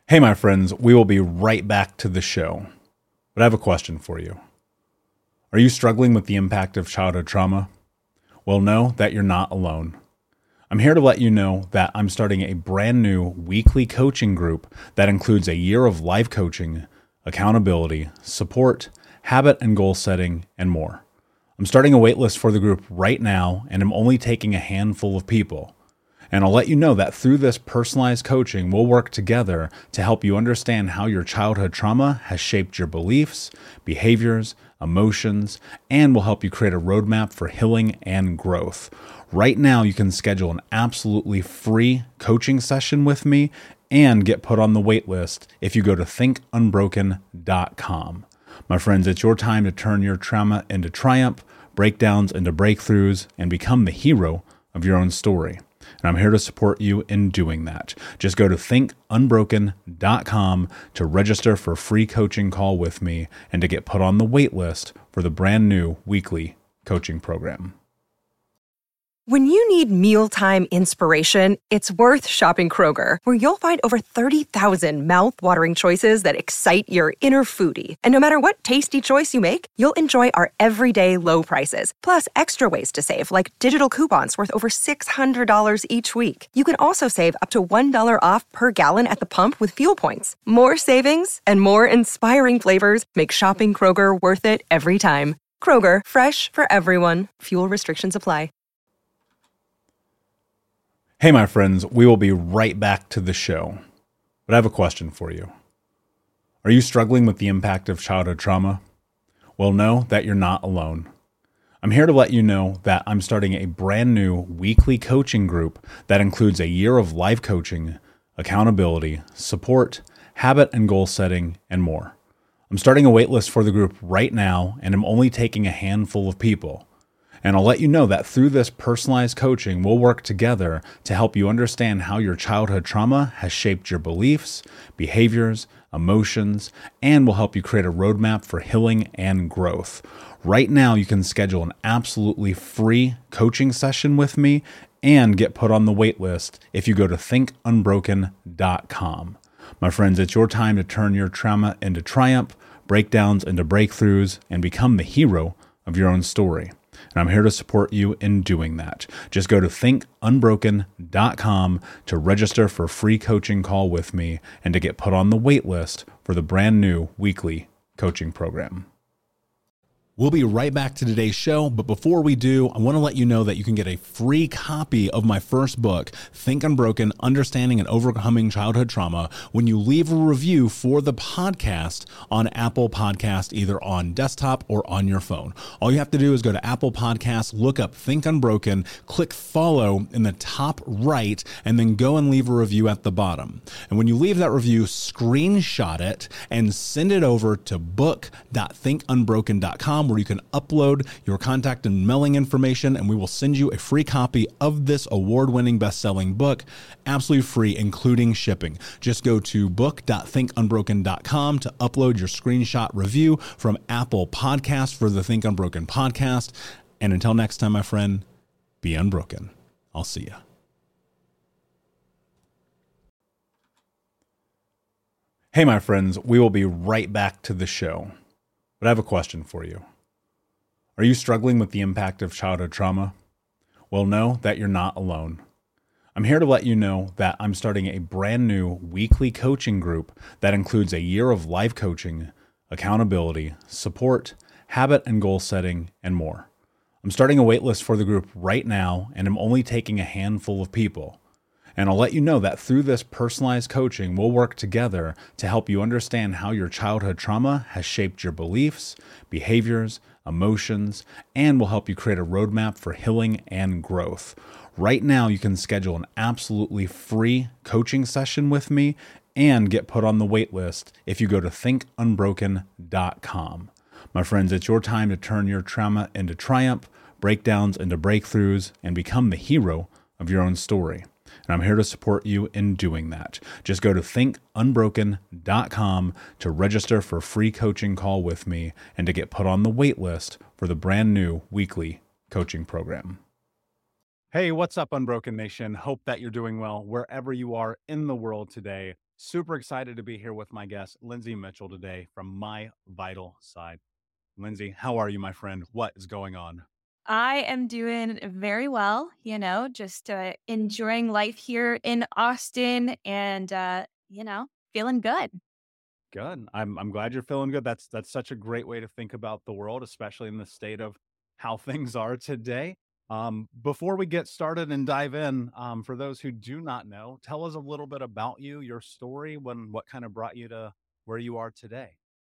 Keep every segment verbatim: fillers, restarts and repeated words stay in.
Hey, my friends, we will be right back to the show. But I have a question for you. Are you struggling with the impact of childhood trauma? Well, know that you're not alone. I'm here to let you know that I'm starting a brand new weekly coaching group that includes a year of life coaching, accountability, support, habit and goal setting, and more. I'm starting a waitlist for the group right now, and I'm only taking a handful of people. And I'll let you know that through this personalized coaching, we'll work together to help you understand how your childhood trauma has shaped your beliefs, behaviors, emotions, and will help you create a roadmap for healing and growth. Right now, you can schedule an absolutely free coaching session with me and get put on the wait list if you go to think unbroken dot com. My friends, it's your time to turn your trauma into triumph, breakdowns into breakthroughs, and become the hero of your own story. And I'm here to support you in doing that. Just go to think unbroken dot com to register for a free coaching call with me and to get put on the wait list for the brand new weekly coaching program. When you need mealtime inspiration, it's worth shopping Kroger, where you'll find over thirty thousand mouth-watering choices that excite your inner foodie. And no matter what tasty choice you make, you'll enjoy our everyday low prices, plus extra ways to save, like digital coupons worth over six hundred dollars each week. You can also save up to one dollar off per gallon at the pump with fuel points. More savings and more inspiring flavors make shopping Kroger worth it every time. Kroger, fresh for everyone. Fuel restrictions apply. Hey, my friends, we will be right back to the show. But I have a question for you. Are you struggling with the impact of childhood trauma? Well, know that you're not alone. I'm here to let you know that I'm starting a brand new weekly coaching group that includes a year of life coaching, accountability, support, habit and goal setting, and more. I'm starting a waitlist for the group right now, and I'm only taking a handful of people. And I'll let you know that through this personalized coaching, we'll work together to help you understand how your childhood trauma has shaped your beliefs, behaviors, emotions, and will help you create a roadmap for healing and growth. Right now, you can schedule an absolutely free coaching session with me and get put on the wait list if you go to think unbroken dot com. My friends, it's your time to turn your trauma into triumph, breakdowns into breakthroughs, and become the hero of your own story. And I'm here to support you in doing that. Just go to think unbroken dot com to register for a free coaching call with me and to get put on the wait list for the brand new weekly coaching program. We'll be right back to today's show, but before we do, I want to let you know that you can get a free copy of my first book, Think Unbroken: Understanding and Overcoming Childhood Trauma, when you leave a review for the podcast on Apple Podcast, either on desktop or on your phone. All you have to do is go to Apple Podcasts, look up Think Unbroken, click follow in the top right, and then go and leave a review at the bottom. And when you leave that review, screenshot it and send it over to book dot think unbroken dot com, where you can upload your contact and mailing information, and we will send you a free copy of this award-winning best-selling book, absolutely free, including shipping. Just go to book dot think unbroken dot com to upload your screenshot review from Apple Podcasts for the Think Unbroken podcast. And until next time, my friend, be unbroken. I'll see you. Hey, my friends, we will be right back to the show. But I have a question for you. Are you struggling with the impact of childhood trauma? Well, know that you're not alone. I'm here to let you know that I'm starting a brand new weekly coaching group that includes a year of life coaching, accountability, support, habit and goal setting, and more. I'm starting a waitlist for the group right now, and I'm only taking a handful of people. And I'll let you know that through this personalized coaching, we'll work together to help you understand how your childhood trauma has shaped your beliefs, behaviors, emotions, and will help you create a roadmap for healing and growth. Right now, you can schedule an absolutely free coaching session with me and get put on the wait list if you go to think unbroken dot com. My friends, it's your time to turn your trauma into triumph, breakdowns into breakthroughs, and become the hero of your own story. And I'm here to support you in doing that. Just go to think unbroken dot com to register for a free coaching call with me and to get put on the wait list for the brand new weekly coaching program. Hey, what's up, Unbroken Nation? Hope that you're doing well wherever you are in the world today. Super excited to be here with my guest, Lindsay Mitchell, today from My Vital Side. Lindsay, how are you, my friend? What is going on? I am doing very well, you know, just uh, enjoying life here in Austin and, uh, you know, feeling good. Good. I'm I'm glad you're feeling good. That's that's such a great way to think about the world, especially in the state of how things are today. Um, before we get started and dive in, um, for those who do not know, tell us a little bit about you, your story, when what kind of brought you to where you are today.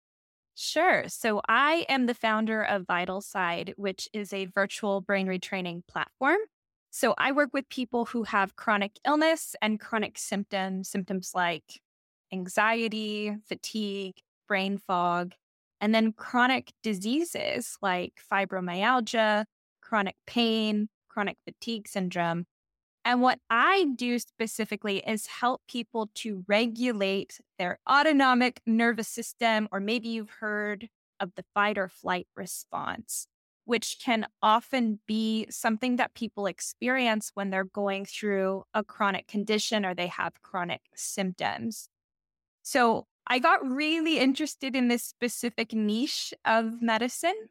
Sure. So I am the founder of Vital Side, which is a virtual brain retraining platform. So I work with people who have chronic illness and chronic symptoms, symptoms like anxiety, fatigue, brain fog, and then chronic diseases like fibromyalgia, chronic pain, chronic fatigue syndrome. And what I do specifically is help people to regulate their autonomic nervous system, or maybe you've heard of the fight or flight response, which can often be something that people experience when they're going through a chronic condition or they have chronic symptoms. So I got really interested in this specific niche of medicine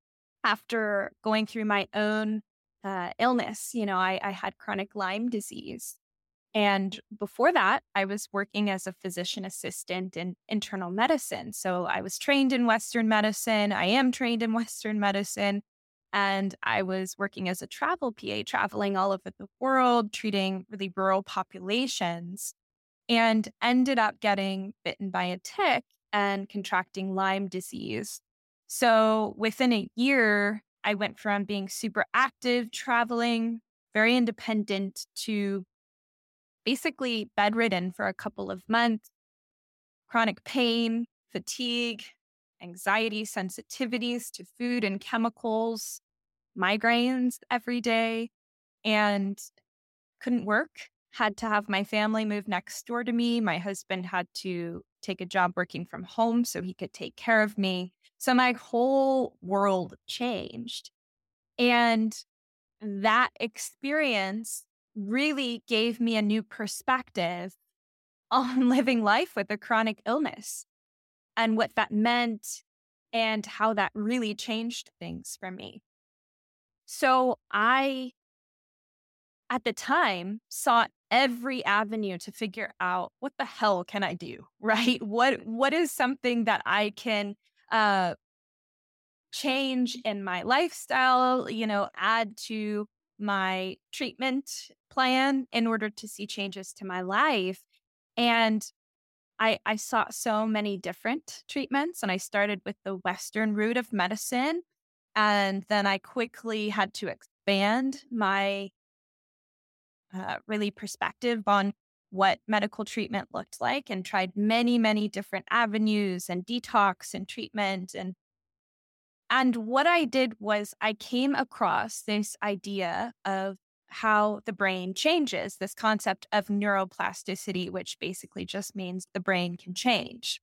after going through my own uh, illness. You know, I, I had chronic Lyme disease. And before that, I was working as a physician assistant in internal medicine. So I was trained in Western medicine. I am trained in Western medicine. And I was working as a travel P A, traveling all over the world, treating really rural populations, and ended up getting bitten by a tick and contracting Lyme disease. So within a year, I went from being super active, traveling, very independent, to basically bedridden for a couple of months, chronic pain, fatigue, anxiety, sensitivities to food and chemicals, migraines every day, and couldn't work. Had to have my family move next door to me. My husband had to take a job working from home so he could take care of me. So my whole world changed. And that experience really gave me a new perspective on living life with a chronic illness and what that meant and how that really changed things for me. So I, at the time, sought every avenue to figure out what the hell can I do, right? What what is something that I can uh, change in my lifestyle, you know, add to my treatment plan in order to see changes to my life. And I, I sought so many different treatments, and I started with the Western route of medicine. And then I quickly had to expand my uh, really perspective on what medical treatment looked like, and tried many, many different avenues and detox and treatment. And and what I did was I came across this idea of how the brain changes, this concept of neuroplasticity, which basically just means the brain can change.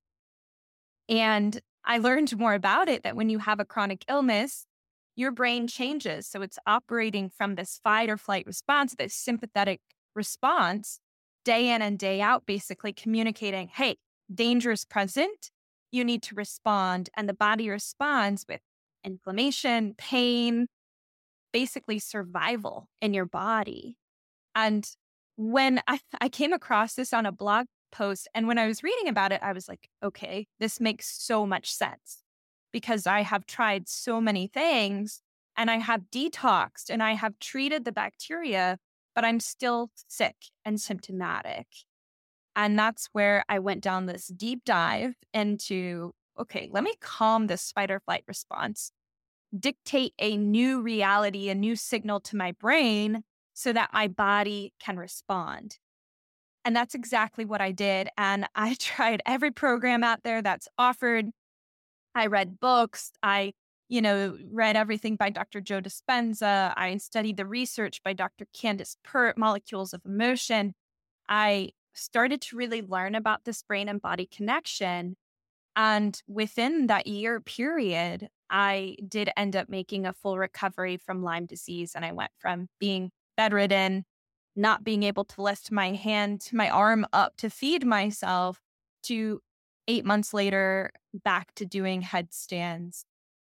And I learned more about it, that when you have a chronic illness, your brain changes. So it's operating from this fight or flight response, this sympathetic response, day in and day out, basically communicating, hey, danger is present. You need to respond. And the body responds with inflammation, pain, basically survival in your body. And when I, I came across this on a blog post, and when I was reading about it, I was like, okay, this makes so much sense, because I have tried so many things and I have detoxed and I have treated the bacteria, but I'm still sick and symptomatic. And that's where I went down this deep dive into, okay, let me calm this fight or flight response, dictate a new reality, a new signal to my brain so that my body can respond. And that's exactly what I did. And I tried every program out there that's offered. I read books. I, you know, read everything by Doctor Joe Dispenza. I studied the research by Doctor Candace Pert, Molecules of Emotion. I started to really learn about this brain and body connection. And within that year period, I did end up making a full recovery from Lyme disease. And I went from being bedridden, not being able to lift my hand, my arm up to feed myself, to eight months later, back to doing headstands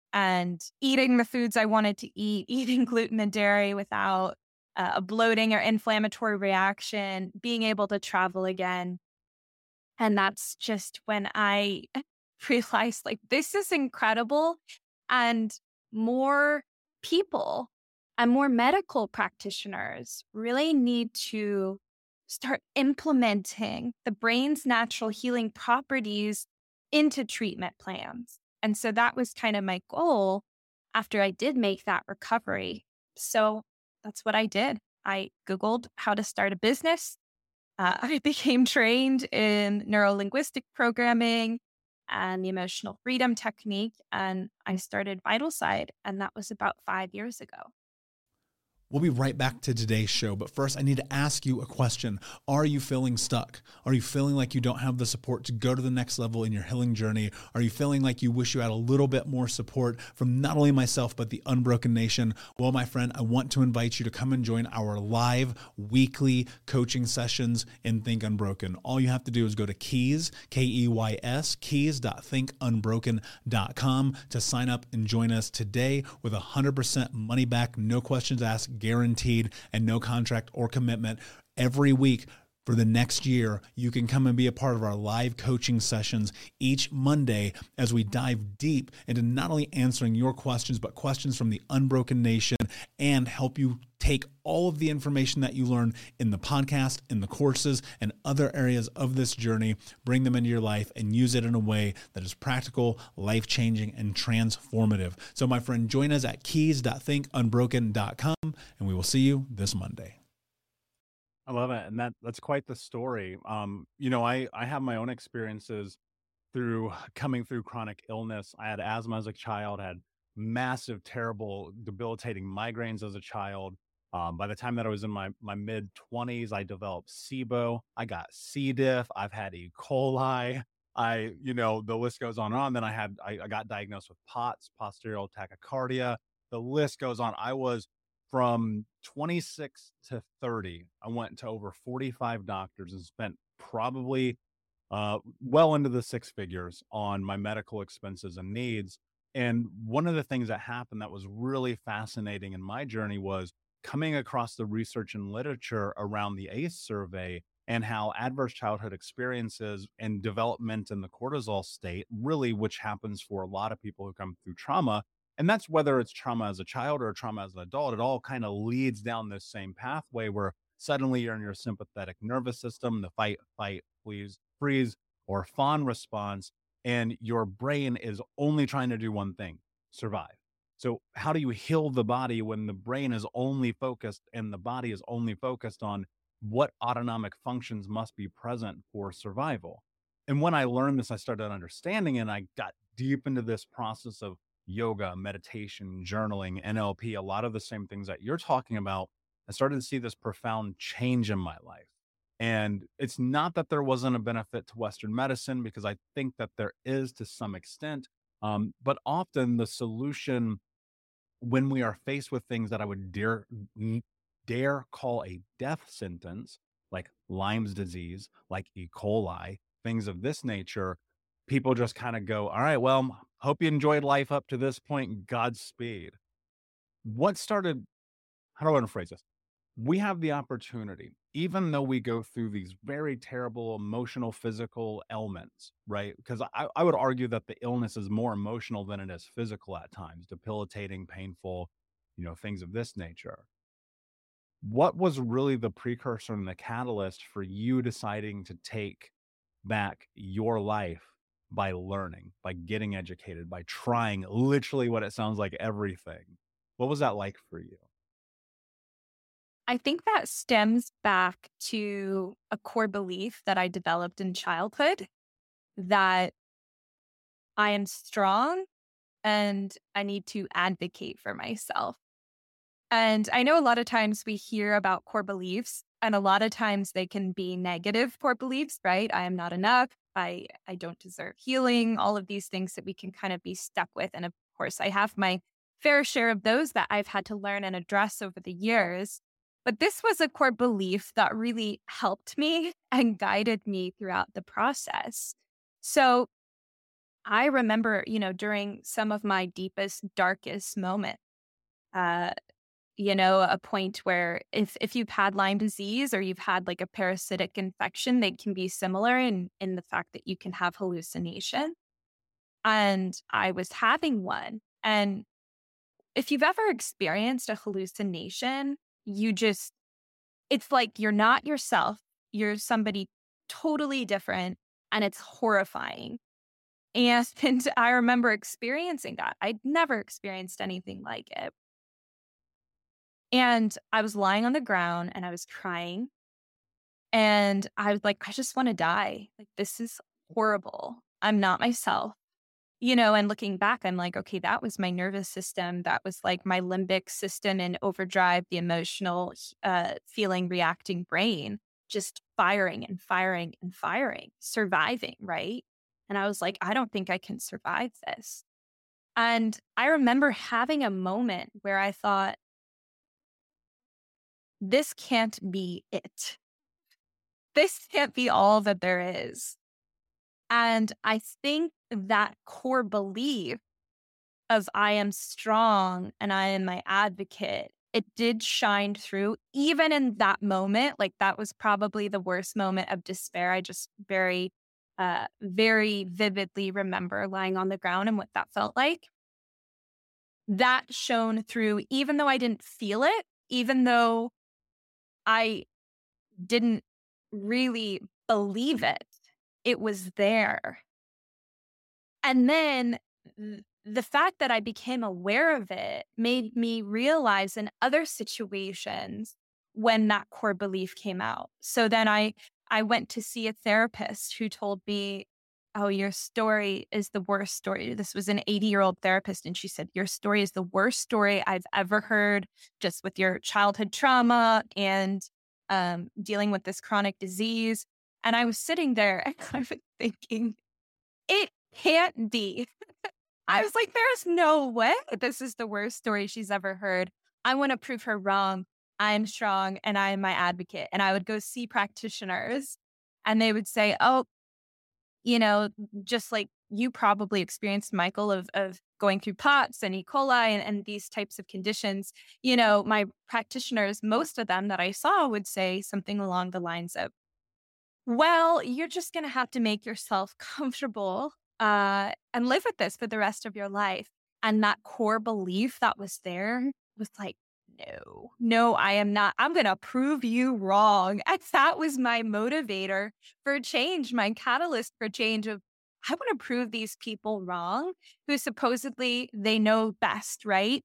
and eating the foods I wanted to eat, eating gluten and dairy without uh, a bloating or inflammatory reaction, being able to travel again. And that's just when I realized, like, this is incredible. And more people and more medical practitioners really need to start implementing the brain's natural healing properties into treatment plans. And so that was kind of my goal after I did make that recovery. So that's what I did. I Googled how to start a business. Uh, I became trained in neuro-linguistic programming and the emotional freedom technique, and I started VitalSide, and that was about five years ago. We'll be right back to today's show, but first I need to ask you a question. Are you feeling stuck? Are you feeling like you don't have the support to go to the next level in your healing journey? Are you feeling like you wish you had a little bit more support from not only myself, but the Unbroken Nation? Well, my friend, I want to invite you to come and join our live weekly coaching sessions in Think Unbroken. All you have to do is go to Keys, K E Y S, keys dot think unbroken dot com to sign up and join us today with one hundred percent money back, no questions asked, guaranteed, and no contract or commitment. Every week for the next year, you can come and be a part of our live coaching sessions each Monday as we dive deep into not only answering your questions, but questions from the Unbroken Nation, and help you take all of the information that you learn in the podcast, in the courses, and other areas of this journey, bring them into your life and use it in a way that is practical, life-changing, and transformative. So my friend, join us at keys dot think unbroken dot com, and we will see you this Monday. I love it. And that that's quite the story. Um, you know, I, I have my own experiences through coming through chronic illness. I had asthma as a child, had massive, terrible, debilitating migraines as a child. Um, by the time that I was in my, my mid twenties, I developed SIBO. I got C. diff. I've had E. coli. I, you know, the list goes on and on. Then I had, I, I got diagnosed with POTS, posterior tachycardia. The list goes on. I was from twenty-six to thirty. I went to over forty-five doctors and spent probably uh, well into the six figures on my medical expenses and needs. And one of the things that happened that was really fascinating in my journey was coming across the research and literature around the A C E survey and how adverse childhood experiences and development in the cortisol state, really, which happens for a lot of people who come through trauma. And that's whether it's trauma as a child or trauma as an adult, it all kind of leads down this same pathway where suddenly you're in your sympathetic nervous system, the fight, fight, freeze, freeze, or fawn response, and your brain is only trying to do one thing: survive. So how do you heal the body when the brain is only focused and the body is only focused on what autonomic functions must be present for survival? And when I learned this, I started understanding it, and I got deep into this process of yoga, meditation, journaling, N L P, a lot of the same things that you're talking about. I started to see this profound change in my life. And it's not that there wasn't a benefit to Western medicine, because I think that there is to some extent. Um, but often the solution, when we are faced with things that I would dare, dare call a death sentence, like Lyme's disease, like E. coli, things of this nature, people just kind of go, all right, well, hope you enjoyed life up to this point. Godspeed. What started, how do I want to phrase this? We have the opportunity, even though we go through these very terrible emotional, physical ailments, right? Because I, I would argue that the illness is more emotional than it is physical at times, debilitating, painful, you know, things of this nature. What was really the precursor and the catalyst for you deciding to take back your life by learning, by getting educated, by trying literally what it sounds like everything? What was that like for you? I think that stems back to a core belief that I developed in childhood, that I am strong and I need to advocate for myself. And I know a lot of times we hear about core beliefs, and a lot of times they can be negative core beliefs, right? I am not enough. I, I don't deserve healing, all of these things that we can kind of be stuck with. And of course, I have my fair share of those that I've had to learn and address over the years. But this was a core belief that really helped me and guided me throughout the process. So I remember, you know, during some of my deepest, darkest moments, uh, you know, a point where if if you've had Lyme disease or you've had like a parasitic infection, they can be similar in in the fact that you can have hallucination. And I was having one. And if you've ever experienced a hallucination, you just, it's like you're not yourself. You're somebody totally different, and it's horrifying. And, and I remember experiencing that. I'd never experienced anything like it. And I was lying on the ground and I was crying. And I was like, I just want to die. Like, this is horrible. I'm not myself. You know, and looking back, I'm like, okay, that was my nervous system. That was like my limbic system in overdrive, the emotional, uh, feeling, reacting brain, just firing and firing and firing, surviving, right? And I was like, I don't think I can survive this. And I remember having a moment where I thought, this can't be it. This can't be all that there is. And I think that core belief of I am strong and I am my advocate, it did shine through even in that moment. Like, that was probably the worst moment of despair. I just very, uh, very vividly remember lying on the ground and what that felt like. That shone through, even though I didn't feel it, even though I didn't really believe it, it was there. And then th- the fact that I became aware of it made me realize in other situations when that core belief came out. So then I I went to see a therapist who told me, oh, your story is the worst story. This was an eighty-year-old therapist, and she said, your story is the worst story I've ever heard, just with your childhood trauma and um, dealing with this chronic disease. And I was sitting there and I was thinking, it can't be. I was like, there's no way this is the worst story she's ever heard. I want to prove her wrong. I'm strong and I am my advocate. And I would go see practitioners and they would say, oh, you know, just like you probably experienced, Michael, of, of going through POTS and E. coli and, and these types of conditions. You know, my practitioners, most of them that I saw would say something along the lines of, well, you're just going to have to make yourself comfortable uh, and live with this for the rest of your life. And that core belief that was there was like, no, no, I am not. I'm going to prove you wrong. And that was my motivator for change, my catalyst for change of, I want to prove these people wrong who supposedly they know best, right?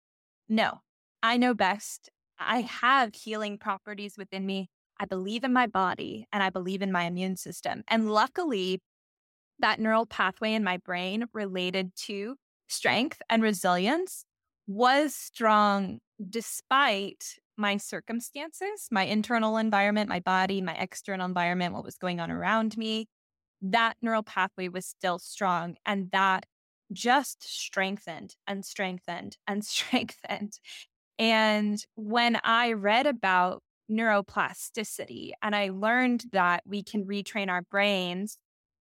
No, I know best. I have healing properties within me. I believe in my body and I believe in my immune system. And luckily, that neural pathway in my brain related to strength and resilience was strong despite my circumstances, my internal environment, my body, my external environment, what was going on around me. That neural pathway was still strong. And that just strengthened and strengthened and strengthened. And when I read about neuroplasticity and I learned that we can retrain our brains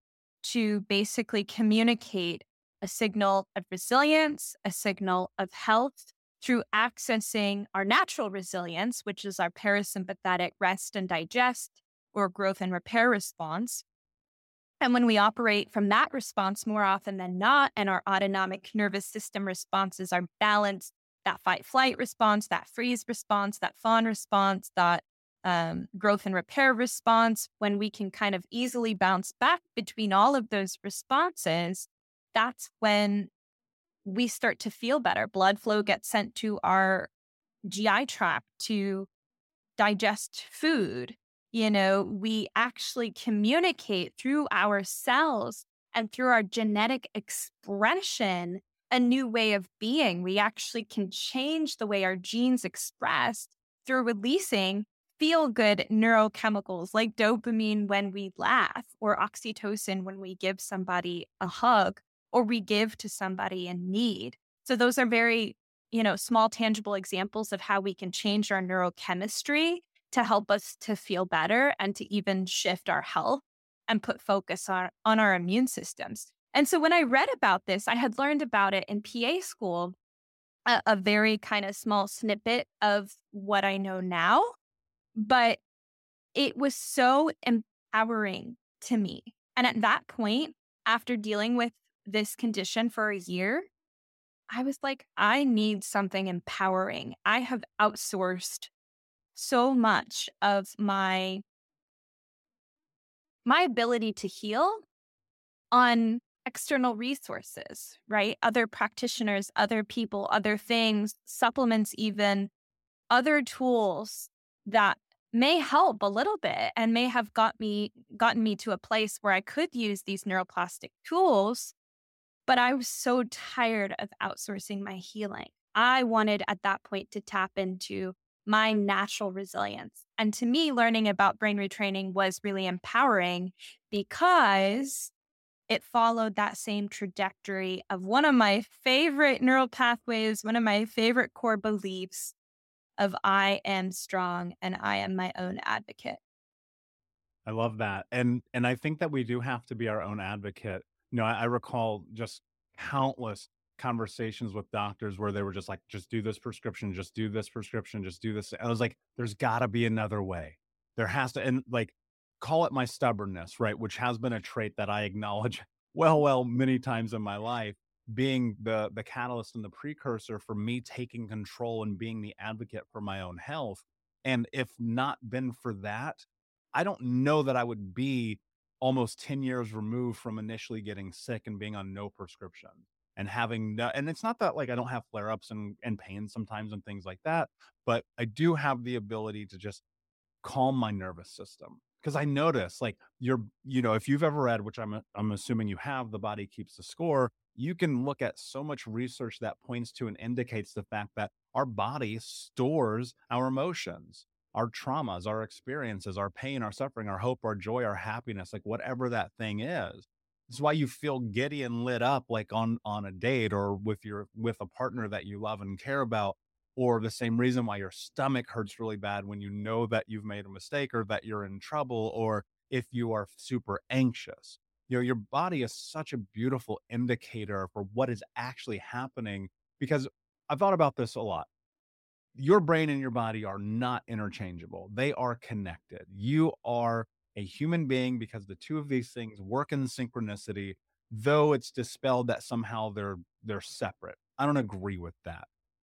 to basically communicate a signal of resilience, a signal of health through accessing our natural resilience, which is our parasympathetic rest and digest or growth and repair response. And when we operate from that response more often than not, and our autonomic nervous system responses are balanced, that fight flight response, that freeze response, that fawn response, that um, growth and repair response, when we can kind of easily bounce back between all of those responses, that's when we start to feel better. Blood flow gets sent to our G I tract to digest food. You know, we actually communicate through our cells and through our genetic expression a new way of being. We actually can change the way our genes express through releasing feel-good neurochemicals like dopamine when we laugh, or oxytocin when we give somebody a hug, or we give to somebody in need. So those are very you know, small tangible examples of how we can change our neurochemistry to help us to feel better and to even shift our health and put focus on, on our immune systems. And so when I read about this, I had learned about it in P A school, a, a very kind of small snippet of what I know now, but it was so empowering to me. And at that point, after dealing with this condition for a year, I was like, I need something empowering. I have outsourced so much of my my ability to heal on external resources, right? Other practitioners, other people, other things, supplements, even other tools that may help a little bit and may have got me gotten me to a place where I could use these neuroplastic tools. But I was so tired of outsourcing my healing. I wanted at that point to tap into my natural resilience. And to me, learning about brain retraining was really empowering because it followed that same trajectory of one of my favorite neural pathways, one of my favorite core beliefs of I am strong and I am my own advocate. I love that. And and I think that we do have to be our own advocate. You know, I, I recall just countless conversations with doctors where they were just like, just do this prescription, just do this prescription, just do this. I was like, there's gotta be another way. There has to, and like, call it my stubbornness, right? Which has been a trait that I acknowledge well, well, many times in my life, being the the catalyst and the precursor for me taking control and being the advocate for my own health. And if not been for that, I don't know that I would be almost ten years removed from initially getting sick and being on no prescription and having no, and it's not that like I don't have flare ups and, and pain sometimes and things like that, but I do have the ability to just calm my nervous system. Because I notice, like, you're, you know, if you've ever read, which I'm I'm assuming you have, The Body Keeps the Score, you can look at so much research that points to and indicates the fact that our body stores our emotions, our traumas, our experiences, our pain, our suffering, our hope, our joy, our happiness, like whatever that thing is. It's why you feel giddy and lit up like on on a date or with your with a partner that you love and care about, or the same reason why your stomach hurts really bad when you know that you've made a mistake or that you're in trouble, or if you are super anxious. You know, your body is such a beautiful indicator for what is actually happening, because I've thought about this a lot. Your brain and your body are not interchangeable. They are connected. You are a human being because the two of these things work in synchronicity, though it's dispelled that somehow they're they're separate. I don't agree with that.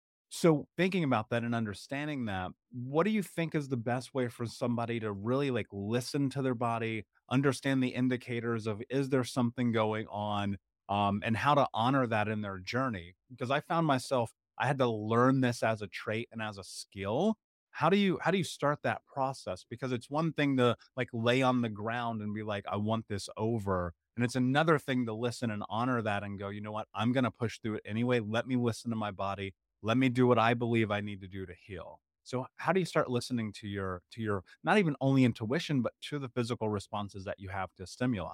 So thinking about that and understanding that, what do you think is the best way for somebody to really like listen to their body, understand the indicators of is there something going on, um, and how to honor that in their journey? Because I found myself, I had to learn this as a trait and as a skill. How do you how do you start that process? Because it's one thing to like lay on the ground and be like, I want this over. And it's another thing to listen and honor that and go, you know what, I'm going to push through it anyway. Let me listen to my body, let me do what I believe I need to do to heal. So how do you start listening to your to your not even only intuition, but to the physical responses that you have to stimuli?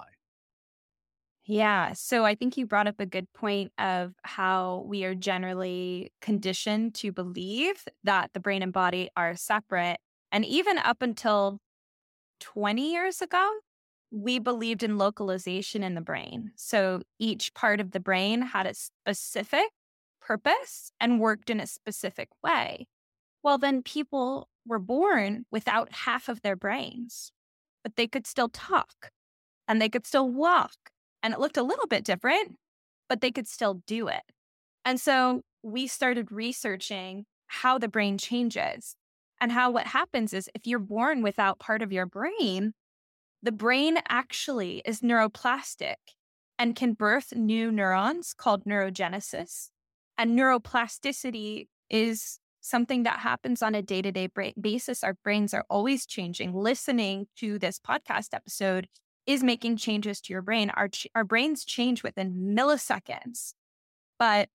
Yeah. So I think you brought up a good point of how we are generally conditioned to believe that the brain and body are separate. And even up until twenty years ago, we believed in localization in the brain. So each part of the brain had a specific purpose and worked in a specific way. Well, then people were born without half of their brains, but they could still talk and they could still walk. And it looked a little bit different, but they could still do it. And so we started researching how the brain changes and how what happens is if you're born without part of your brain, the brain actually is neuroplastic and can birth new neurons called neurogenesis. And neuroplasticity is something that happens on a day-to-day bra- basis. Our brains are always changing. Listening to this podcast episode is making changes to your brain. Our, ch- our brains change within milliseconds, but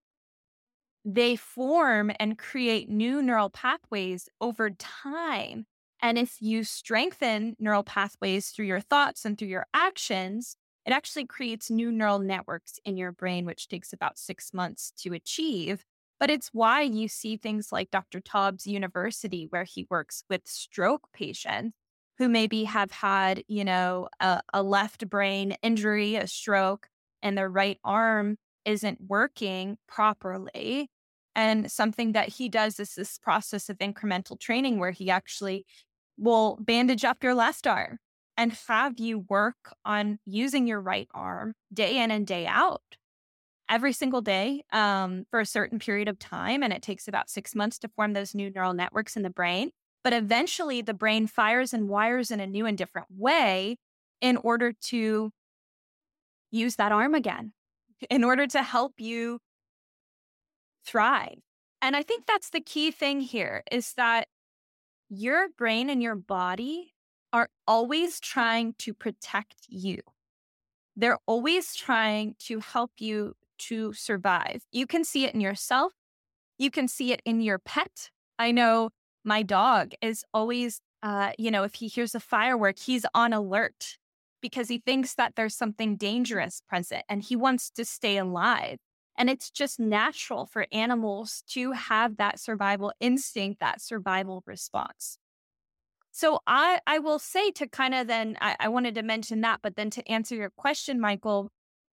they form and create new neural pathways over time. And if you strengthen neural pathways through your thoughts and through your actions, it actually creates new neural networks in your brain, which takes about six months to achieve. But it's why you see things like Doctor Taub's university, where he works with stroke patients who maybe have had, you know, a, a left brain injury, a stroke, and their right arm isn't working properly. And something that he does is this process of incremental training where he actually will bandage up your left arm and have you work on using your right arm day in and day out every single day um, for a certain period of time. And it takes about six months to form those new neural networks in the brain. But eventually the brain fires and wires in a new and different way in order to use that arm again, in order to help you thrive. And I think that's the key thing here, is that your brain and your body are always trying to protect you. They're always trying to help you to survive. You can see it in yourself. You can see it in your pet. I know my dog is always, uh, you know, if he hears a firework, he's on alert because he thinks that there's something dangerous present and he wants to stay alive. And it's just natural for animals to have that survival instinct, that survival response. So I, I will say to kind of then, I, I wanted to mention that, but then to answer your question, Michael,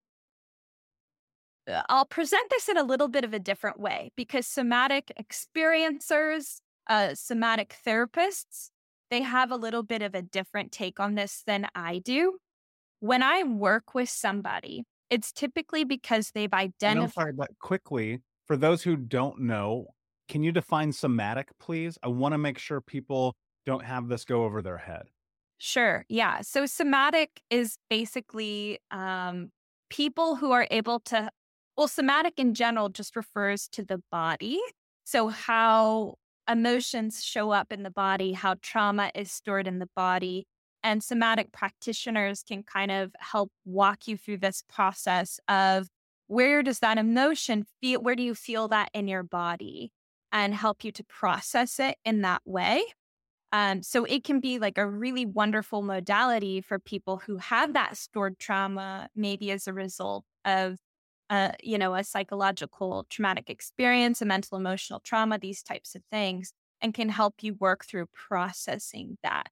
uh, I'll present this in a little bit of a different way, because somatic experiencers, uh, somatic therapists, they have a little bit of a different take on this than I do. When I work with somebody, it's typically because they've And I'm identified. sorry, but quickly, for those who don't know, can you define somatic, please? I want to make sure people don't have this go over their head. Sure. Yeah. So somatic is basically um, people who are able to, well, somatic in general just refers to the body. So how emotions show up in the body, how trauma is stored in the body. And somatic practitioners can kind of help walk you through this process of where does that emotion feel, where do you feel that in your body, and help you to process it in that way. Um, so it can be like a really wonderful modality for people who have that stored trauma, maybe as a result of, uh, you know, a psychological traumatic experience, a mental emotional trauma, these types of things, and can help you work through processing that.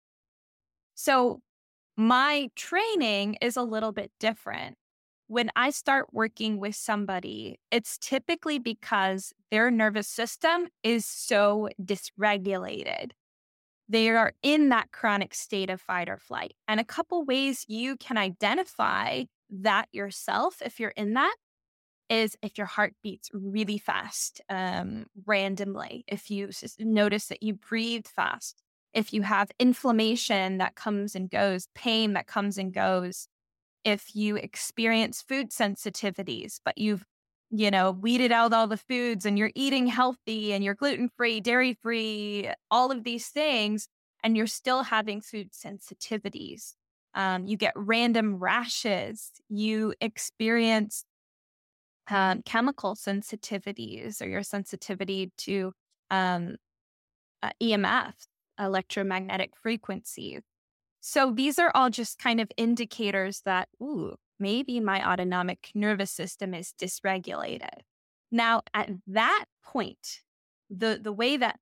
So my training is a little bit different. When I start working with somebody, it's typically because their nervous system is so dysregulated. They are in that chronic state of fight or flight. And a couple ways you can identify that yourself, if you're in that, is if your heart beats really fast, um, randomly, if you s- notice that you breathe fast, if you have inflammation that comes and goes, pain that comes and goes, if you experience food sensitivities, but you've, you know, weeded out all the foods and you're eating healthy and you're gluten-free, dairy-free, all of these things, and you're still having food sensitivities. Um, you get random rashes. You experience um, chemical sensitivities, or your sensitivity to um, uh, E M F, electromagnetic frequency. So these are all just kind of indicators that, ooh, maybe my autonomic nervous system is dysregulated. Now, at that point, the the way that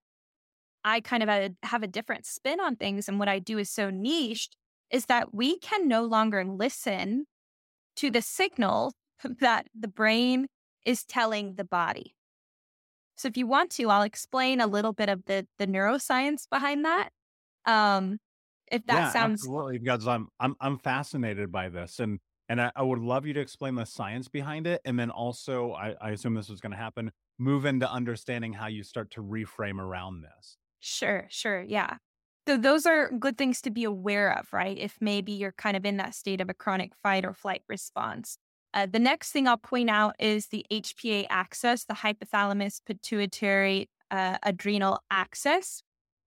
I kind of a- have a different spin on things and what I do is so niched is that we can no longer listen to the signal that the brain is telling the body. So if you want to, I'll explain a little bit of the the neuroscience behind that. Um, if that Yeah, sounds absolutely. Because I'm I'm I'm fascinated by this, and and I, I would love you to explain the science behind it, and then also I, I assume this was going to happen. Move into understanding how you start to reframe around this. sure, sure, yeah. So those are good things to be aware of, right? If maybe you're kind of in that state of a chronic fight or flight response. Uh, the next thing I'll point out is the H P A axis, the hypothalamus pituitary uh, adrenal axis.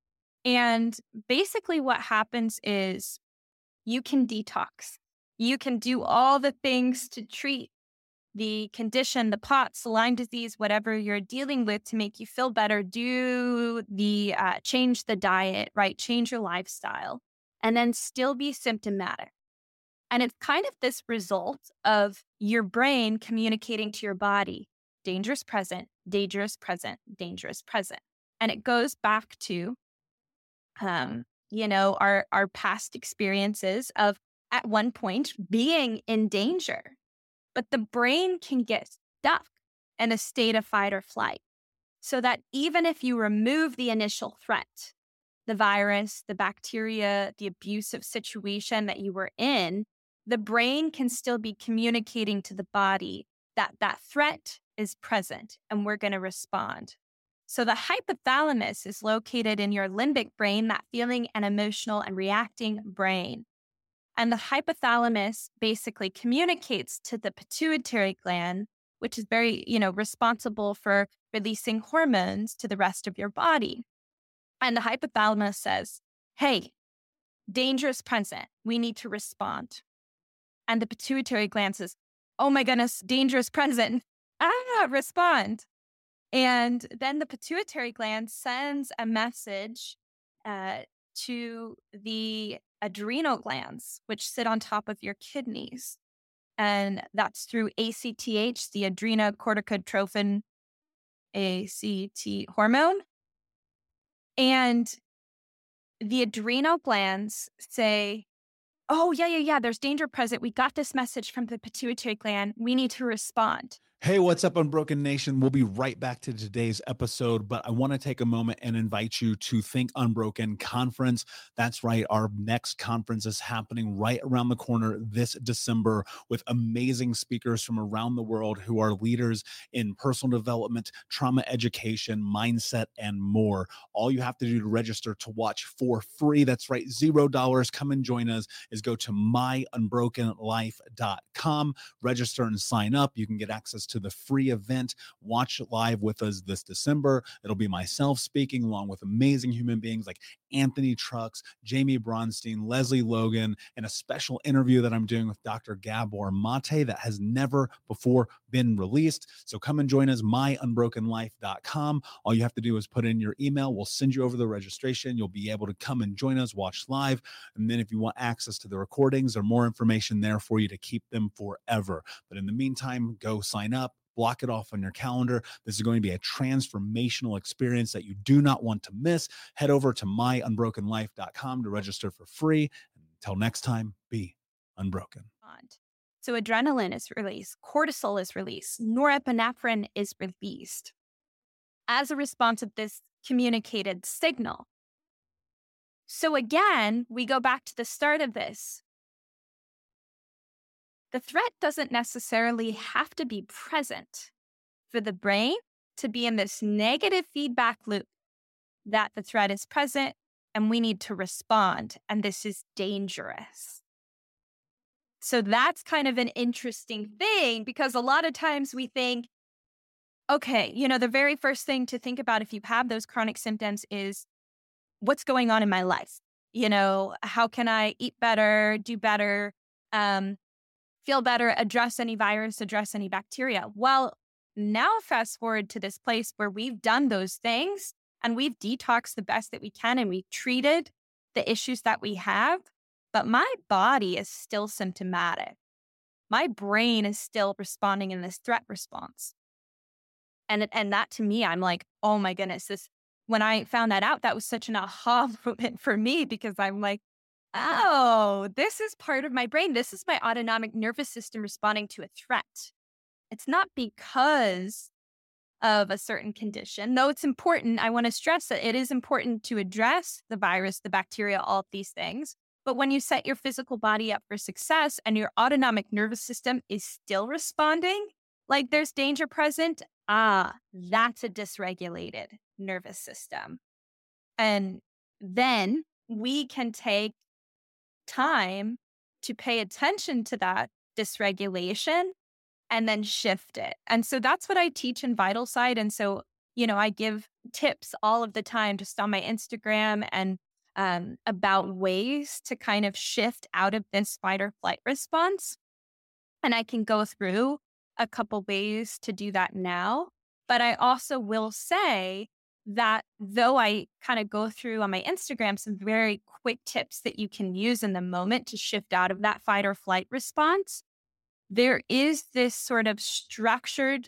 And basically, what happens is you can detox. You can do all the things to treat the condition, the POTS, the Lyme disease, whatever you're dealing with to make you feel better. Do the, uh, change the diet, right? Change your lifestyle, and then still be symptomatic. And it's kind of this result of your brain communicating to your body, danger's present, dangerous, present, dangerous, present. And it goes back to, um, you know, our, our past experiences of at one point being in danger. But the brain can get stuck in a state of fight or flight. So that even if you remove the initial threat, the virus, the bacteria, the abusive situation that you were in, the brain can still be communicating to the body that that threat is present and we're going to respond. So the hypothalamus is located in your limbic brain, that feeling and emotional and reacting brain. And the hypothalamus basically communicates to the pituitary gland, which is very, you know, responsible for releasing hormones to the rest of your body. And the hypothalamus says, hey, dangerous present, we need to respond. And the pituitary gland says, oh my goodness, dangerous present, ah, respond. And then the pituitary gland sends a message uh, to the adrenal glands, which sit on top of your kidneys. And that's through A C T H, the adrenocorticotrophin A C T hormone. And the adrenal glands say, oh, yeah, yeah, yeah, there's danger present. We got this message from the pituitary gland. We need to respond. Hey, what's up, Unbroken Nation? We'll be right back to today's episode, but I want to take a moment and invite you to Think Unbroken Conference. That's right. Our next conference is happening right around the corner this December with amazing speakers from around the world who are leaders in personal development, trauma education, mindset, and more. All you have to do to register to watch for free, that's right, zero dollars, come and join us, is go to my unbroken life dot com, register and sign up. You can get access to to the free event. Watch it live with us this December. It'll be myself speaking along with amazing human beings like Anthony Trucks, Jamie Bronstein, Leslie Logan, and a special interview that I'm doing with Doctor Gabor Mate that has never before been released. So come and join us, my unbroken life dot com. All you have to do is put in your email. We'll send you over the registration. You'll be able to come and join us, watch live. And then if you want access to the recordings or more information there for you to keep them forever. But in the meantime, go sign up. Block it off on your calendar. This is going to be a transformational experience that you do not want to miss. Head over to my unbroken life dot com to register for free. Until next time, be unbroken. So adrenaline is released, cortisol is released, norepinephrine is released as a response of this communicated signal. So again, we go back to the start of this. The threat doesn't necessarily have to be present for the brain to be in this negative feedback loop that the threat is present and we need to respond, and this is dangerous. So that's kind of an interesting thing, because a lot of times we think, okay, you know, the very first thing to think about if you have those chronic symptoms is what's going on in my life? You know, how can I eat better, do better, um, feel better, address any virus, address any bacteria? Well, now fast forward to this place where we've done those things and we've detoxed the best that we can and we've treated the issues that we have, but my body is still symptomatic. My brain is still responding in this threat response. And, and that to me, I'm like, oh my goodness, this, when I found that out, that was such an aha moment for me, because I'm like, oh, this is part of my brain. This is my autonomic nervous system responding to a threat. It's not because of a certain condition, though it's important. I want to stress that it is important to address the virus, the bacteria, all of these things. But when you set your physical body up for success and your autonomic nervous system is still responding like there's danger present, ah, that's a dysregulated nervous system. And then we can take time to pay attention to that dysregulation and then shift it. And so that's what I teach in VitalSide. And so, you know, I give tips all of the time just on my Instagram and um, about ways to kind of shift out of this fight or flight response. And I can go through a couple ways to do that now. But I also will say that though I kind of go through on my Instagram some very quick tips that you can use in the moment to shift out of that fight or flight response, there is this sort of structured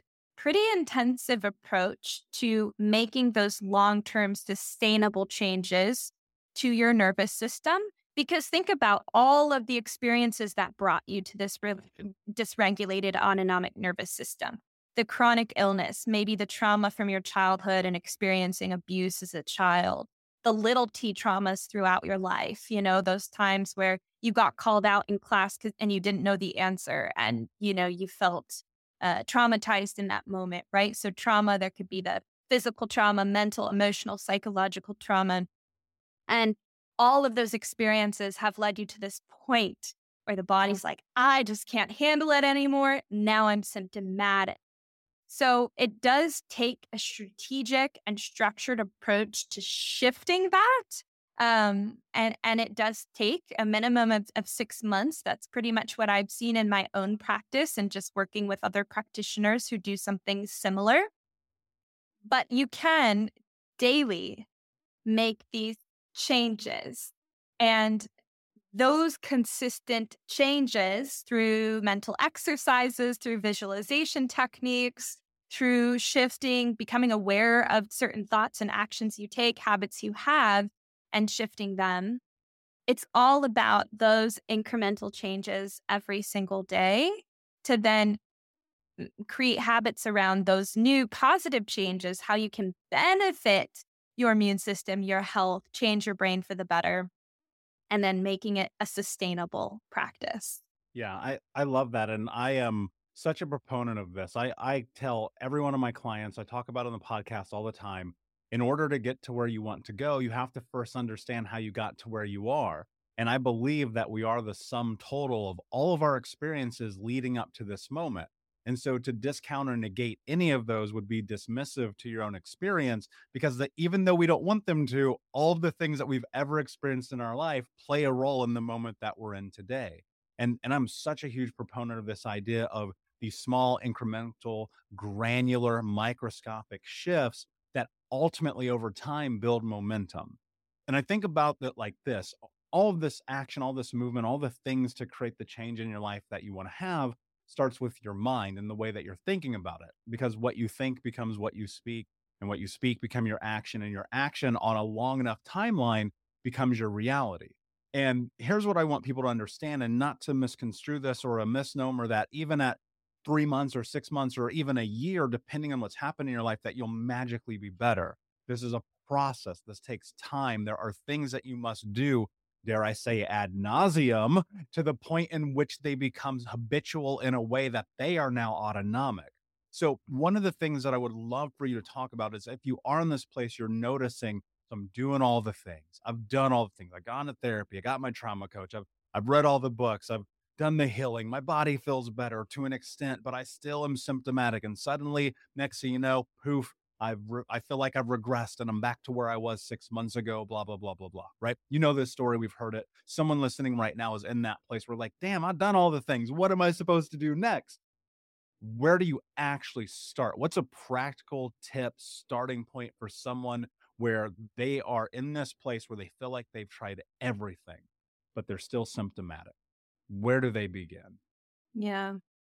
pretty intensive approach to making those long-term sustainable changes to your nervous system. Because think about all of the experiences that brought you to this re- dysregulated autonomic nervous system. The chronic illness, maybe the trauma from your childhood and experiencing abuse as a child, the little t traumas throughout your life, you know, those times where you got called out in class 'cause- and you didn't know the answer and, you know, you felt uh, traumatized in that moment, right? So trauma, there could be the physical trauma, mental, emotional, psychological trauma. And all of those experiences have led you to this point where the body's like, I just can't handle it anymore. Now I'm symptomatic. So it does take a strategic and structured approach to shifting that. Um, and, and it does take a minimum of, of six months. That's pretty much what I've seen in my own practice and just working with other practitioners who do something similar. But you can daily make these changes. And those consistent changes through mental exercises, through visualization techniques, through shifting, becoming aware of certain thoughts and actions you take, habits you have, and shifting them. It's all about those incremental changes every single day to then create habits around those new positive changes, how you can benefit your immune system, your health, change your brain for the better, and then making it a sustainable practice. Yeah, I, I love that. And I am such a proponent of this. I, I tell every one of my clients, I talk about it on the podcast all the time. In order to get to where you want to go, you have to first understand how you got to where you are. And I believe that we are the sum total of all of our experiences leading up to this moment. And so to discount or negate any of those would be dismissive to your own experience, because the, even though we don't want them to, all of the things that we've ever experienced in our life play a role in the moment that we're in today. And, and I'm such a huge proponent of this idea of these small, incremental, granular, microscopic shifts that ultimately over time build momentum. And I think about that like this, all of this action, all this movement, all the things to create the change in your life that you want to have starts with your mind and the way that you're thinking about it, because what you think becomes what you speak, and what you speak become your action, and your action on a long enough timeline becomes your reality. And here's what I want people to understand, and not to misconstrue this or a misnomer that even at three months or six months or even a year, depending on what's happened in your life, that you'll magically be better. This is a process. This takes time. There are things that you must do, dare I say, ad nauseum, to the point in which they become habitual in a way that they are now autonomic. So one of the things that I would love for you to talk about is if you are in this place, you're noticing, I'm doing all the things. I've done all the things. I've gone to therapy. I got my trauma coach. I've, I've read all the books. I've done the healing. My body feels better to an extent, but I still am symptomatic. And suddenly, next thing you know, poof, I've re- I feel like I've regressed and I'm back to where I was six months ago, blah, blah, blah, blah, blah, right? You know this story. We've heard it. Someone listening right now is in that place where like, damn, I've done all the things. What am I supposed to do next? Where do you actually start? What's a practical tip, starting point for someone where they are in this place where they feel like they've tried everything, but they're still symptomatic? Where do they begin? Yeah.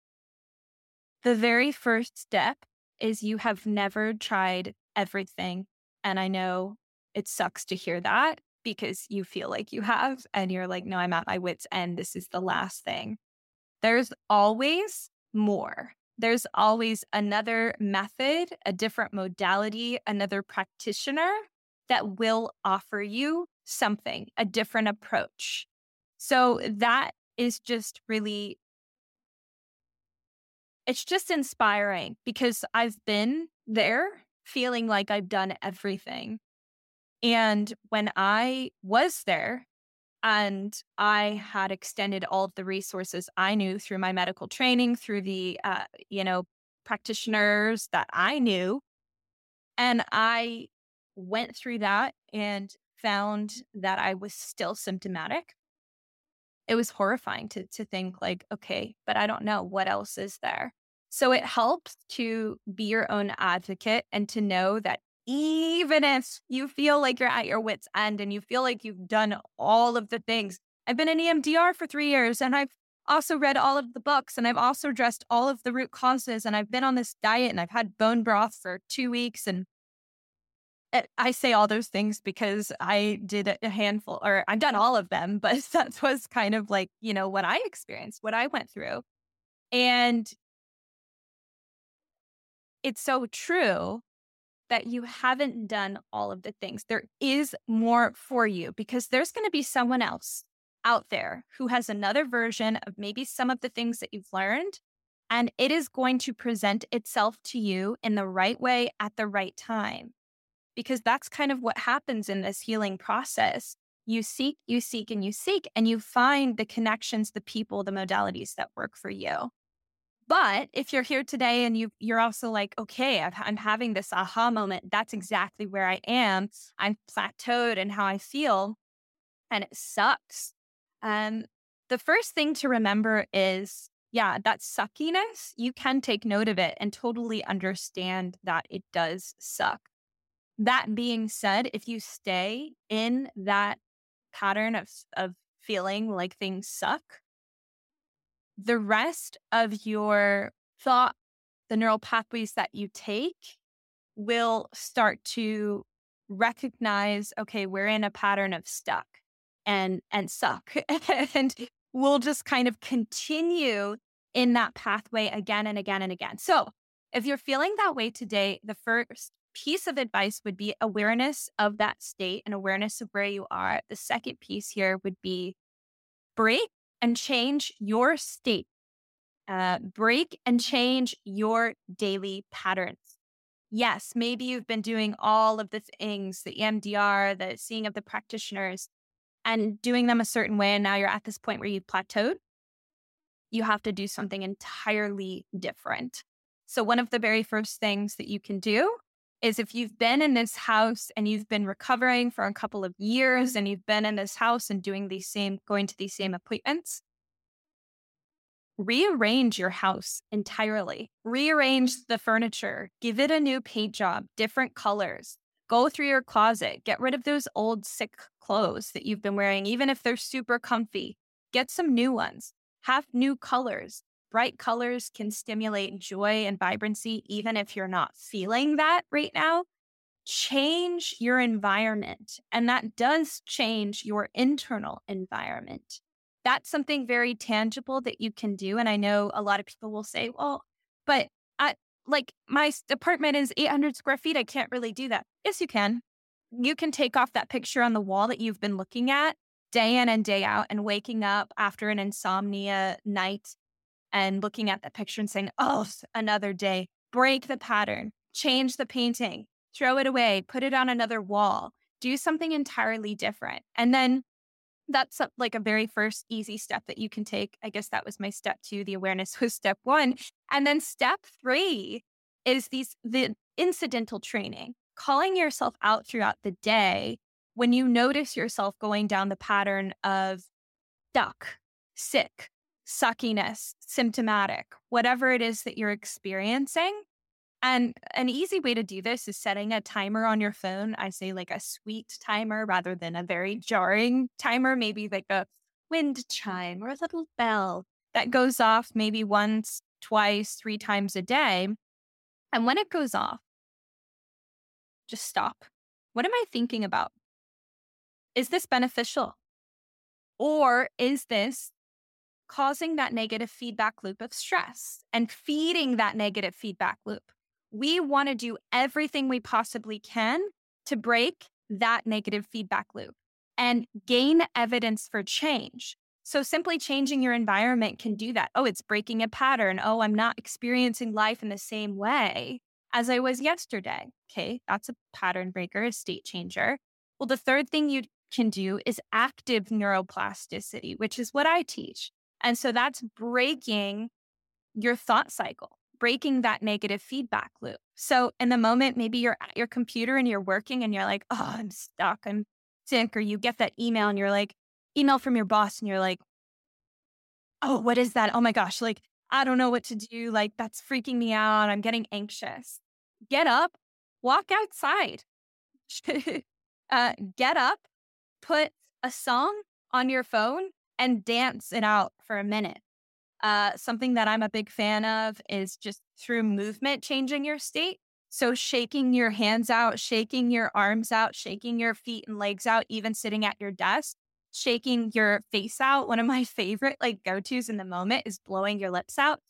The very first step is you have never tried everything. And I know it sucks to hear that because you feel like you have, and you're like, no, I'm at my wit's end. This is the last thing. There's always more. There's always another method, a different modality, another practitioner that will offer you something, a different approach. So that is just really, it's just inspiring because I've been there feeling like I've done everything. And when I was there, and I had extended all of the resources I knew through my medical training, through the, uh, you know, practitioners that I knew. And I went through that and found that I was still symptomatic. It was horrifying to, to think like, okay, but I don't know what else is there. So it helps to be your own advocate and to know that even if you feel like you're at your wit's end and you feel like you've done all of the things. I've been in E M D R for three years and I've also read all of the books, and I've also addressed all of the root causes, and I've been on this diet, and I've had bone broth for two weeks. And it, I say all those things because I did a handful, or I've done all of them, but that was kind of like, you know, what I experienced, what I went through. And it's so true that you haven't done all of the things. There is more for you, because there's going to be someone else out there who has another version of maybe some of the things that you've learned, and it is going to present itself to you in the right way at the right time, because that's kind of what happens in this healing process. You seek, you seek, and you seek, and you find the connections, the people, the modalities that work for you. But if you're here today and you, you're also like, okay, I've, I'm having this aha moment, that's exactly where I am. I'm plateaued in how I feel, and it sucks. Um, the first thing to remember is, yeah, that suckiness, you can take note of it and totally understand that it does suck. That being said, if you stay in that pattern of, of feeling like things suck, the rest of your thought, the neural pathways that you take, will start to recognize, okay, we're in a pattern of stuck and and suck. And we'll just kind of continue in that pathway again and again and again. So if you're feeling that way today, the first piece of advice would be awareness of that state and awareness of where you are. The second piece here would be break and change your state. Uh, break and change your daily patterns. Yes, maybe you've been doing all of the things, the E M D R, the seeing of the practitioners, and doing them a certain way, and now you're at this point where you've plateaued. You have to do something entirely different. So one of the very first things that you can do is, if you've been in this house and you've been recovering for a couple of years, and you've been in this house and doing these same, going to these same appointments, rearrange your house entirely. Rearrange the furniture, give it a new paint job, different colors. Go through your closet, get rid of those old sick clothes that you've been wearing, even if they're super comfy. Get some new ones. Have new colors. Bright colors can stimulate joy and vibrancy, even if you're not feeling that right now. Change your environment, and that does change your internal environment. That's something very tangible that you can do. And I know a lot of people will say, well, but I, like my apartment is eight hundred square feet. I can't really do that. Yes, you can. You can take off that picture on the wall that you've been looking at day in and day out, and waking up after an insomnia night and looking at that picture and saying, oh, another day. Break the pattern, change the painting, throw it away, put it on another wall, do something entirely different. And then that's a, like a very first easy step that you can take. I guess that was my step two. The awareness was step one. And then step three is these the incidental training, calling yourself out throughout the day when you notice yourself going down the pattern of stuck, sick, suckiness, symptomatic, whatever it is that you're experiencing. And an easy way to do this is setting a timer on your phone. I say like a sweet timer rather than a very jarring timer, maybe like a wind chime or a little bell that goes off maybe once, twice, three times a day. And when it goes off, just stop. What am I thinking about? Is this beneficial? Or is this causing that negative feedback loop of stress and feeding that negative feedback loop? We want to do everything we possibly can to break that negative feedback loop and gain evidence for change. So simply changing your environment can do that. Oh, it's breaking a pattern. Oh, I'm not experiencing life in the same way as I was yesterday. Okay, that's a pattern breaker, a state changer. Well, the third thing you can do is active neuroplasticity, which is what I teach. And so that's breaking your thought cycle, breaking that negative feedback loop. So in the moment, maybe you're at your computer and you're working and you're like, oh, I'm stuck, I'm sick. Or you get that email and you're like, email from your boss and you're like, oh, what is that? Oh my gosh, like, I don't know what to do. Like, that's freaking me out. I'm getting anxious. Get up, walk outside, uh, get up, put a song on your phone and dance it out for a minute. Uh, something that I'm a big fan of is just through movement changing your state. So shaking your hands out, shaking your arms out, shaking your feet and legs out, even sitting at your desk, shaking your face out. One of my favorite like go-tos in the moment is blowing your lips out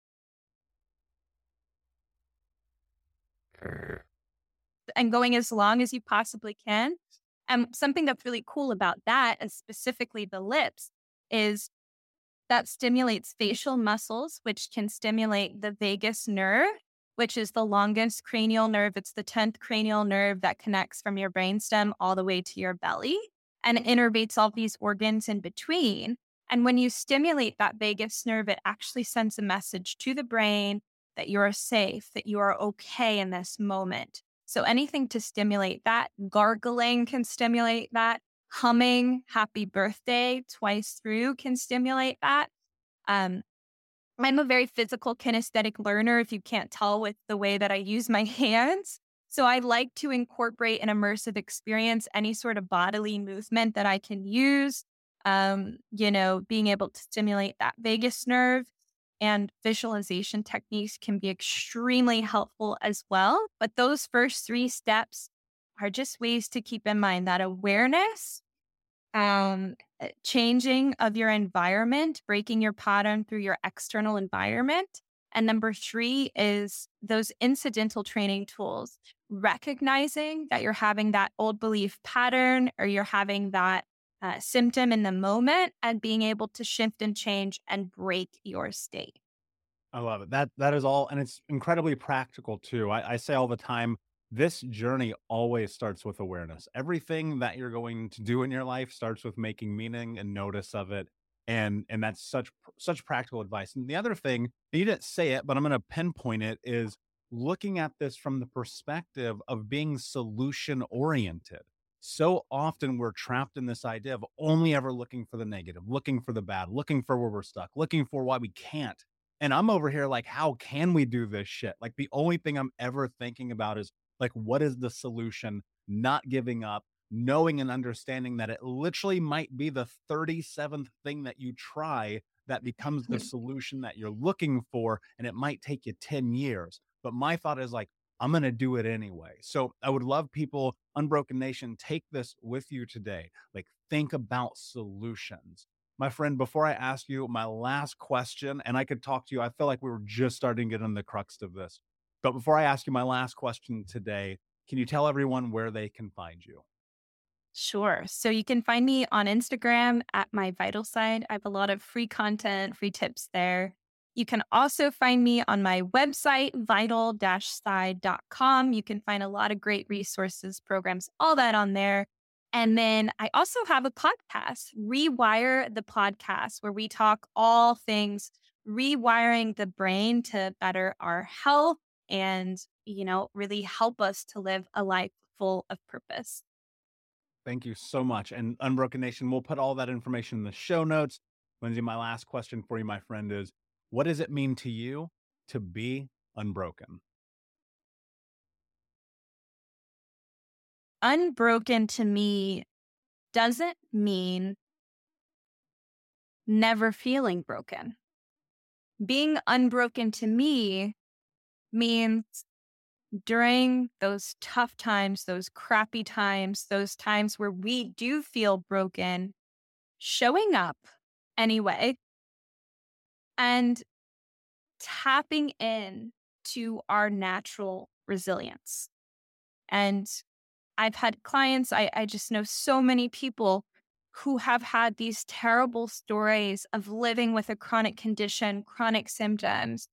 and going as long as you possibly can. And something that's really cool about that, and specifically the lips, is that stimulates facial muscles, which can stimulate the vagus nerve, which is the longest cranial nerve. It's the tenth cranial nerve that connects from your brainstem all the way to your belly and innervates all these organs in between. And when you stimulate that vagus nerve, it actually sends a message to the brain that you are safe, that you are okay in this moment. So anything to stimulate that, gargling can stimulate that. Humming happy birthday twice through can stimulate that. Um, I'm a very physical kinesthetic learner, if you can't tell with the way that I use my hands. So I like to incorporate an immersive experience, any sort of bodily movement that I can use, um, you know, being able to stimulate that vagus nerve, and visualization techniques can be extremely helpful as well. But those first three steps are just ways to keep in mind that awareness, um, uh, changing of your environment, breaking your pattern through your external environment. And number three is those incidental training tools, recognizing that you're having that old belief pattern or you're having that uh, symptom in the moment and being able to shift and change and break your state. I love it. That that is all, and it's incredibly practical too. I, I say all the time, this journey always starts with awareness. Everything that you're going to do in your life starts with making meaning and notice of it, and and that's such such practical advice. And the other thing, and you didn't say it, but I'm going to pinpoint it, is looking at this from the perspective of being solution oriented. So often we're trapped in this idea of only ever looking for the negative, looking for the bad, looking for where we're stuck, looking for why we can't. And I'm over here like, how can we do this shit? Like the only thing I'm ever thinking about is like, what is the solution? Not giving up, knowing and understanding that it literally might be the thirty-seventh thing that you try that becomes the solution that you're looking for. And it might take you ten years. But my thought is like, I'm going to do it anyway. So I would love people, Unbroken Nation, take this with you today. Like, think about solutions. My friend, before I ask you my last question, and I could talk to you, I feel like we were just starting to get in the crux of this. But before I ask you my last question today, can you tell everyone where they can find you? Sure. So you can find me on Instagram at my vital side. I have a lot of free content, free tips there. You can also find me on my website, vital side dot com. You can find a lot of great resources, programs, all that on there. And then I also have a podcast, Rewire the Podcast, where we talk all things rewiring the brain to better our health and, you know, really help us to live a life full of purpose. Thank you so much. And Unbroken Nation, we'll put all that information in the show notes. Lindsay, my last question for you, my friend, is what does it mean to you to be unbroken? Unbroken to me doesn't mean never feeling broken. Being unbroken to me means during those tough times, those crappy times, those times where we do feel broken, showing up anyway and tapping in to our natural resilience. And I've had clients, I, I just know so many people who have had these terrible stories of living with a chronic condition, chronic symptoms,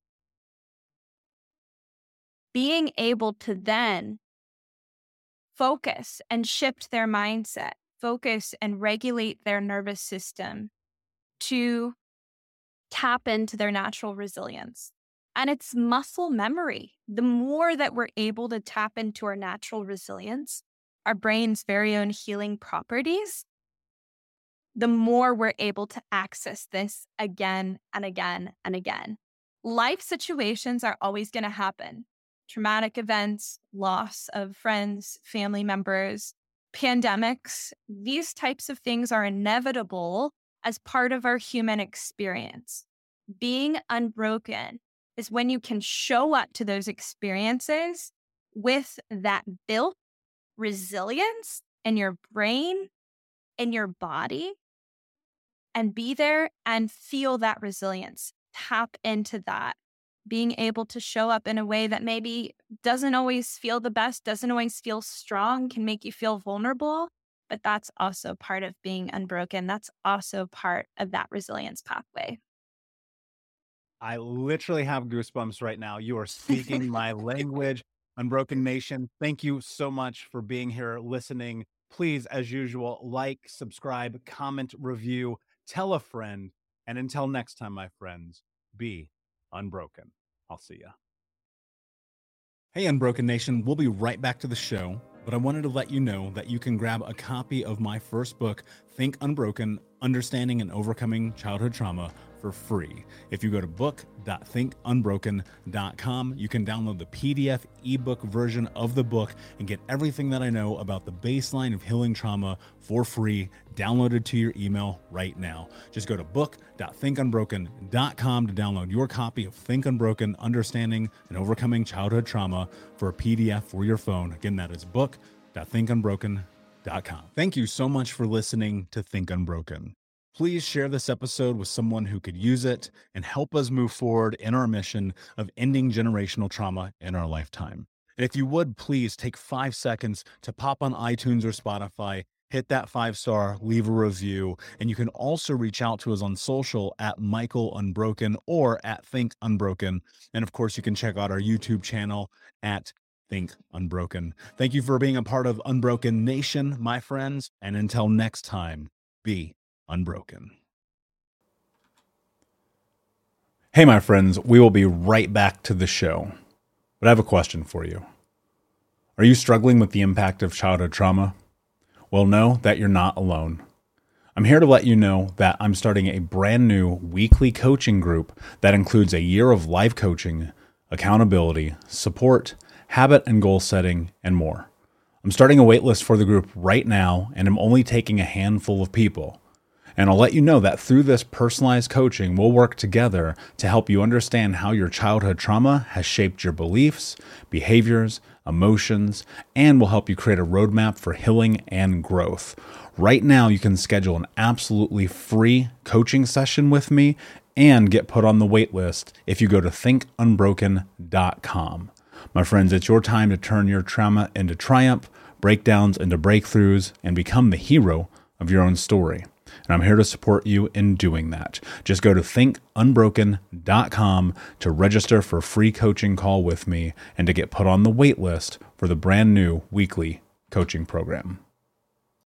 being able to then focus and shift their mindset, focus and regulate their nervous system to tap into their natural resilience. And it's muscle memory. The more that we're able to tap into our natural resilience, our brain's very own healing properties, the more we're able to access this again and again and again. Life situations are always going to happen. Traumatic events, loss of friends, family members, pandemics, these types of things are inevitable as part of our human experience. being unbroken is when you can show up to those experiences with that built resilience in your brain, in your body, and be there and feel that resilience. Tap into that. Being able to show up in a way that maybe doesn't always feel the best, doesn't always feel strong, can make you feel vulnerable, but that's also part of being unbroken. That's also part of that resilience pathway. I literally have goosebumps right now. You are speaking my language. Unbroken Nation, thank you so much for being here, listening. Please, as usual, like, subscribe, comment, review, tell a friend. And until next time, my friends, be unbroken. I'll see ya. Hey, Unbroken Nation, we'll be right back to the show, but I wanted to let you know that you can grab a copy of my first book, Think Unbroken, Understanding and Overcoming Childhood Trauma, for free. If you go to book dot think unbroken dot com, you can download the P D F ebook version of the book and get everything that I know about the baseline of healing trauma for free, downloaded to your email right now. Just go to book dot think unbroken dot com to download your copy of Think Unbroken, Understanding and Overcoming Childhood Trauma for a P D F for your phone. Again, that is book dot think unbroken dot com. Thank you so much for listening to Think Unbroken. Please share this episode with someone who could use it and help us move forward in our mission of ending generational trauma in our lifetime. And if you would, please take five seconds to pop on iTunes or Spotify, hit that five star, leave a review, and you can also reach out to us on social at Michael Unbroken or at Think Unbroken. And of course, you can check out our YouTube channel at Think Unbroken. Thank you for being a part of Unbroken Nation, my friends. And until next time, be unbroken. Hey, my friends, we will be right back to the show, but I have a question for you. Are you struggling with the impact of childhood trauma? Well, know that you're not alone. I'm here to let you know that I'm starting a brand new weekly coaching group that includes a year of live coaching, accountability, support, habit and goal setting, and more. I'm starting a waitlist for the group right now, and I'm only taking a handful of people. And I'll let you know that through this personalized coaching, we'll work together to help you understand how your childhood trauma has shaped your beliefs, behaviors, emotions, and will help you create a roadmap for healing and growth. Right now, you can schedule an absolutely free coaching session with me and get put on the wait list if you go to think unbroken dot com. My friends, it's your time to turn your trauma into triumph, breakdowns into breakthroughs, and become the hero of your own story. And I'm here to support you in doing that. Just go to think unbroken dot com to register for a free coaching call with me and to get put on the wait list for the brand new weekly coaching program.